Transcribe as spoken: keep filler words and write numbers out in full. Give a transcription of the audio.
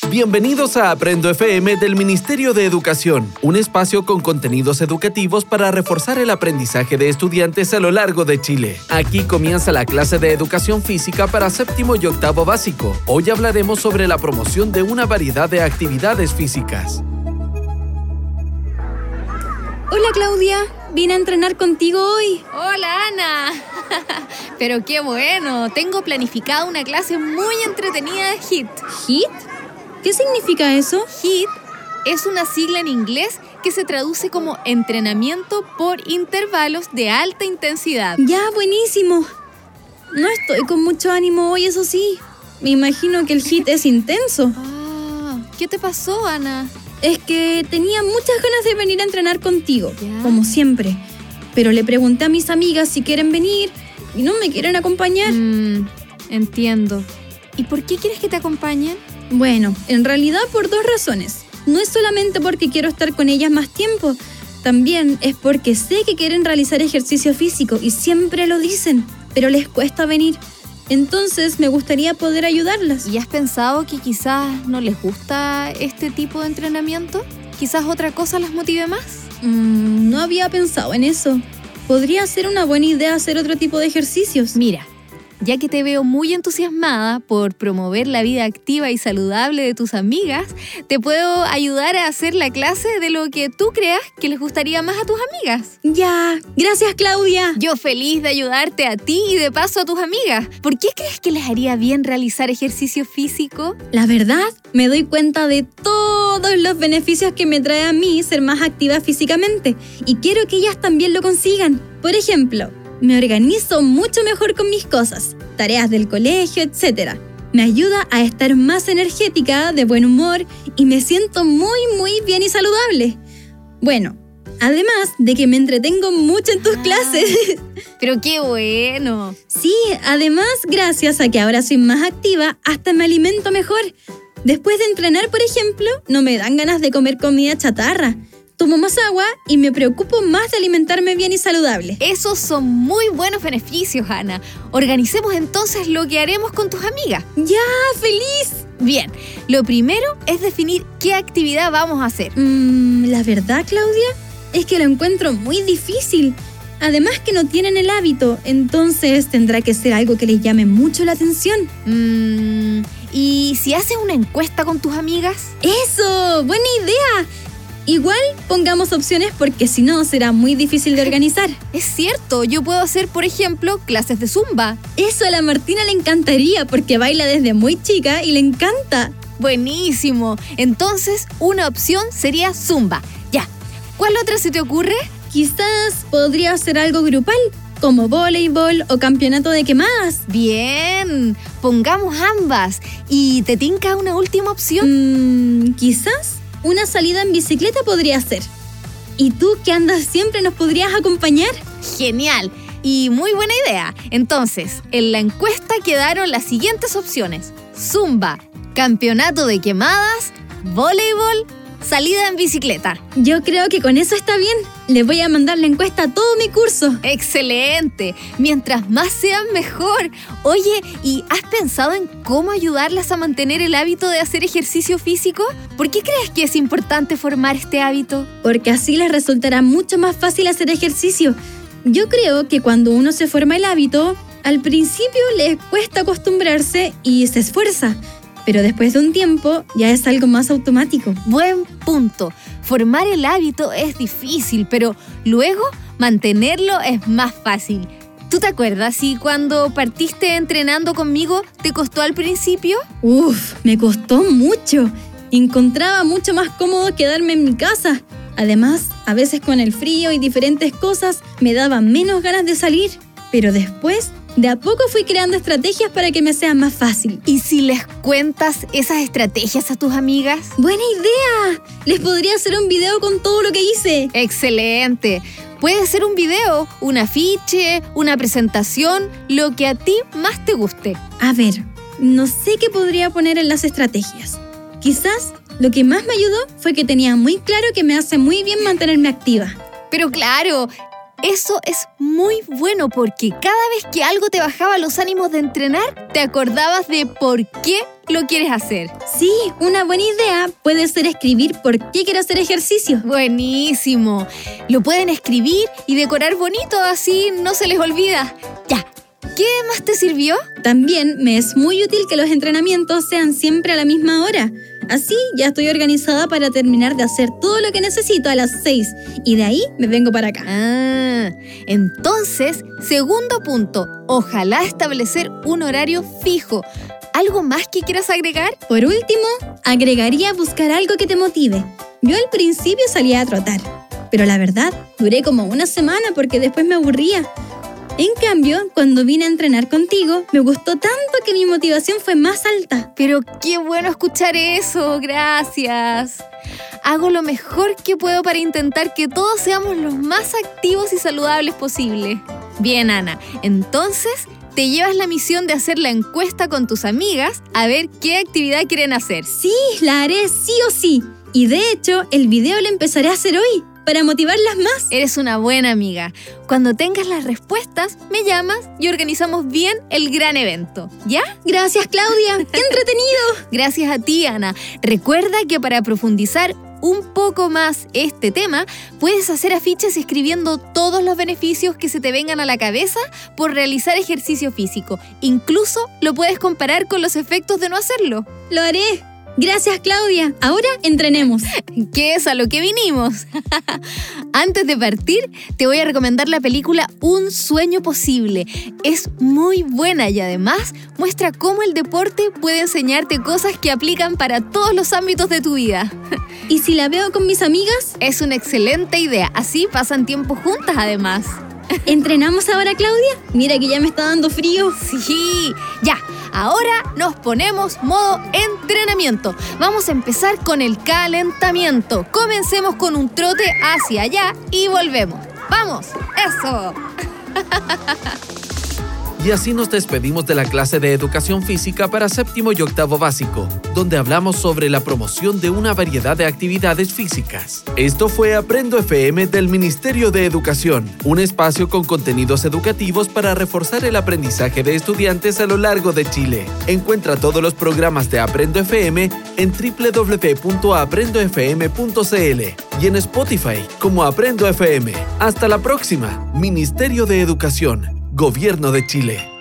Bienvenidos a Aprendo F M del Ministerio de Educación, un espacio con contenidos educativos para reforzar el aprendizaje de estudiantes a lo largo de Chile. Aquí comienza la clase de educación física para séptimo y octavo básico. Hoy hablaremos sobre la promoción de una variedad de actividades físicas. Hola Claudia, vine a entrenar contigo hoy. Hola Ana, pero qué bueno, tengo planificada una clase muy entretenida de HIIT. ¿HIIT? ¿Qué significa eso? HIIT es una sigla en inglés que se traduce como entrenamiento por intervalos de alta intensidad. Ya, buenísimo. No estoy con mucho ánimo hoy, eso sí. Me imagino que el HIIT es intenso. Ah, ¿qué te pasó, Ana? Es que tenía muchas ganas de venir a entrenar contigo, ¿Ya? como siempre. Pero le pregunté a mis amigas si quieren venir y no me quieren acompañar. Mm, entiendo. ¿Y por qué quieres que te acompañen? Bueno, en realidad por dos razones. No es solamente porque quiero estar con ellas más tiempo, también es porque sé que quieren realizar ejercicio físico y siempre lo dicen, pero les cuesta venir. Entonces me gustaría poder ayudarlas. ¿Y has pensado que quizás no les gusta este tipo de entrenamiento? ¿Quizás otra cosa las motive más? Mm, no había pensado en eso. Podría ser una buena idea hacer otro tipo de ejercicios. Mira, ya que te veo muy entusiasmada por promover la vida activa y saludable de tus amigas, te puedo ayudar a hacer la clase de lo que tú creas que les gustaría más a tus amigas. Ya, gracias Claudia. Yo feliz de ayudarte a ti y de paso a tus amigas. ¿Por qué crees que les haría bien realizar ejercicio físico? La verdad, me doy cuenta de todos los beneficios que me trae a mí ser más activa físicamente y quiero que ellas también lo consigan. Por ejemplo, me organizo mucho mejor con mis cosas, tareas del colegio, etcétera. Me ayuda a estar más energética, de buen humor y me siento muy, muy bien y saludable. Bueno, además de que me entretengo mucho en tus Ah, clases. Pero qué bueno. Sí, además, gracias a que ahora soy más activa, hasta me alimento mejor. Después de entrenar, por ejemplo, no me dan ganas de comer comida chatarra. Tomo más agua y me preocupo más de alimentarme bien y saludable. Esos son muy buenos beneficios, Ana. Organicemos entonces lo que haremos con tus amigas. ¡Ya, feliz! Bien, lo primero es definir qué actividad vamos a hacer. Mm, la verdad, Claudia, es que lo encuentro muy difícil. Además que no tienen el hábito, entonces tendrá que ser algo que les llame mucho la atención. Mm, ¿y si haces una encuesta con tus amigas? ¡Eso! ¡Buena idea! Igual pongamos opciones porque si no será muy difícil de organizar. Es cierto, yo puedo hacer, por ejemplo, clases de zumba. Eso a la Martina le encantaría porque baila desde muy chica y le encanta. Buenísimo. Entonces, una opción sería zumba. Ya, ¿cuál otra se te ocurre? Quizás podría ser algo grupal, como voleibol o campeonato de quemadas. Bien, pongamos ambas. ¿Y te tinca una última opción? Mm, quizás una salida en bicicleta podría ser. ¿Y tú que andas siempre nos podrías acompañar? Genial y muy buena idea. Entonces, en la encuesta quedaron las siguientes opciones: zumba, campeonato de quemadas, voleibol, salida en bicicleta. Yo creo que con eso está bien. Le voy a mandar la encuesta a todo mi curso. ¡Excelente! Mientras más sean, mejor. Oye, ¿y has pensado en cómo ayudarlas a mantener el hábito de hacer ejercicio físico? ¿Por qué crees que es importante formar este hábito? Porque así les resultará mucho más fácil hacer ejercicio. Yo creo que cuando uno se forma el hábito, al principio les cuesta acostumbrarse y se esfuerza. Pero después de un tiempo ya es algo más automático. Buen punto. Formar el hábito es difícil, pero luego mantenerlo es más fácil. ¿Tú te acuerdas si cuando partiste entrenando conmigo te costó al principio? Uf, me costó mucho. Encontraba mucho más cómodo quedarme en mi casa. Además, a veces con el frío y diferentes cosas me daba menos ganas de salir. Pero después, de a poco fui creando estrategias para que me sea más fácil. ¿Y si les cuentas esas estrategias a tus amigas? ¡Buena idea! Les podría hacer un video con todo lo que hice. ¡Excelente! Puede ser un video, un afiche, una presentación, lo que a ti más te guste. A ver, no sé qué podría poner en las estrategias. Quizás lo que más me ayudó fue que tenía muy claro que me hace muy bien mantenerme activa. Pero claro, Eso es muy bueno porque cada vez que algo te bajaba los ánimos de entrenar, te acordabas de por qué lo quieres hacer. Sí, una buena idea puede ser escribir por qué quiero hacer ejercicio. Buenísimo. Lo pueden escribir y decorar bonito, así no se les olvida. Ya, ¿qué más te sirvió? También me es muy útil que los entrenamientos sean siempre a la misma hora. Así ya estoy organizada para terminar de hacer todo lo que necesito a las seis y de ahí me vengo para acá. Ah, entonces, segundo punto, ojalá establecer un horario fijo. ¿Algo más que quieras agregar? Por último, agregaría buscar algo que te motive. Yo al principio salía a trotar, pero la verdad, duré como una semana porque después me aburría. En cambio, cuando vine a entrenar contigo, me gustó tanto que mi motivación fue más alta. Pero qué bueno escuchar eso, gracias. Hago lo mejor que puedo para intentar que todos seamos los más activos y saludables posible. Bien, Ana, entonces te llevas la misión de hacer la encuesta con tus amigas a ver qué actividad quieren hacer. Sí, la haré sí o sí. Y de hecho, el video lo empezaré a hacer hoy, para motivarlas más. Eres una buena amiga. Cuando tengas las respuestas, me llamas y organizamos bien el gran evento. ¿Ya? Gracias, Claudia. ¡Qué entretenido! Gracias a ti, Ana. Recuerda que para profundizar un poco más este tema, puedes hacer afiches escribiendo todos los beneficios que se te vengan a la cabeza por realizar ejercicio físico. Incluso lo puedes comparar con los efectos de no hacerlo. Lo haré. Gracias, Claudia. Ahora entrenemos. ¿Qué es a lo que vinimos? Antes de partir, te voy a recomendar la película Un sueño posible. Es muy buena y además muestra cómo el deporte puede enseñarte cosas que aplican para todos los ámbitos de tu vida. ¿Y si la veo con mis amigas? Es una excelente idea. Así pasan tiempo juntas además. ¿Entrenamos ahora, Claudia? Mira que ya me está dando frío. Sí, ya. Ahora nos ponemos modo entrenamiento. Vamos a empezar con el calentamiento. Comencemos con un trote hacia allá y volvemos. ¡Vamos! ¡Eso! Y así nos despedimos de la clase de Educación Física para séptimo y octavo básico, donde hablamos sobre la promoción de una variedad de actividades físicas. Esto fue Aprendo F M del Ministerio de Educación, un espacio con contenidos educativos para reforzar el aprendizaje de estudiantes a lo largo de Chile. Encuentra todos los programas de Aprendo F M en doble u doble u doble u punto aprendo f m punto c l y en Spotify como Aprendo F M. Hasta la próxima. Ministerio de Educación. Gobierno de Chile.